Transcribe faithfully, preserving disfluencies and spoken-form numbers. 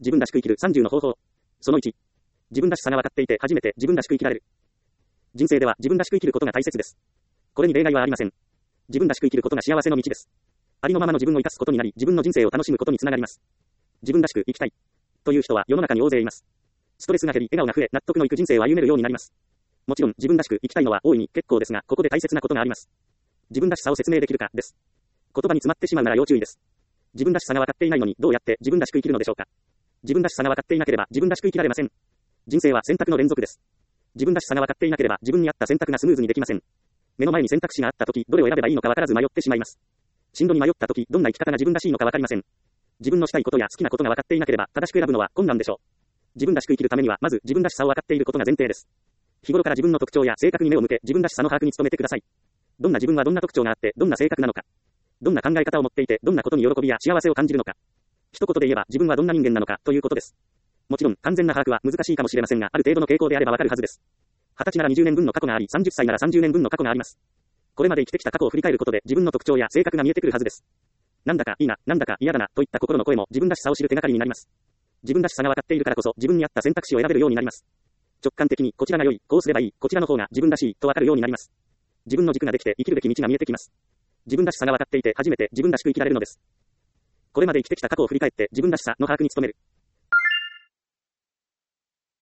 自分らしく生きるさんじゅうの方法。そのいち。自分らしさが分かっていて初めて自分らしく生きられる。人生では自分らしく生きることが大切です。これに例外はありません。自分らしく生きることが幸せの道です。ありのままの自分を生かすことになり、自分の人生を楽しむことにつながります。自分らしく生きたい。という人は世の中に大勢います。ストレスが減り、笑顔が増え、納得のいく人生を歩めるようになります。もちろん、自分らしく生きたいのは大いに結構ですが、ここで大切なことがあります。自分らしさを説明できるか、です。言葉に詰まってしまうなら要注意です。自分らしさが分かっていないのに、どうやって自分らしく生きるのでしょうか。自分らしさが分かっていなければ、自分らしく生きられません。人生は選択の連続です。自分らしさが分かっていなければ、自分に合った選択がスムーズにできません。目の前に選択肢があったとき、どれを選べばいいのか分からず迷ってしまいます。進路に迷ったとき、どんな生き方が自分らしいのか分かりません。自分のしたいことや好きなことが分かっていなければ、正しく選ぶのは困難でしょう。自分らしく生きるためには、まず自分らしさを分かっていることが前提です。日頃から自分の特徴や性格に目を向け、自分らしさの把握に努めてください。どんな自分はどんな特徴があって、どんな性格なのか。どんな考え方を持っていて、どんなことに喜びや幸せを感じるのか。一言で言えば、自分はどんな人間なのか、ということです。もちろん、完全な把握は難しいかもしれませんが、ある程度の傾向であればわかるはずです。はたちならにじゅうねんぶんの過去があり、さんじゅっさいならさんじゅうねんぶんの過去があります。これまで生きてきた過去を振り返ることで、自分の特徴や性格が見えてくるはずです。なんだかいいな、なんだか嫌だな、といった心の声も自分らしさを知る手がかりになります。自分らしさが分かっているからこそ、自分に合った選択肢を選べるようになります。直感的に、こちらが良い、こうすればいい、こちらの方が自分らしい、と分かるようになります。自分の軸ができて、生きるべき道が見えてきます。自分らしさが分かっていて、初めて自分らしく生きられるのです。これまで生きてきた過去を振り返って、自分らしさの把握に努める。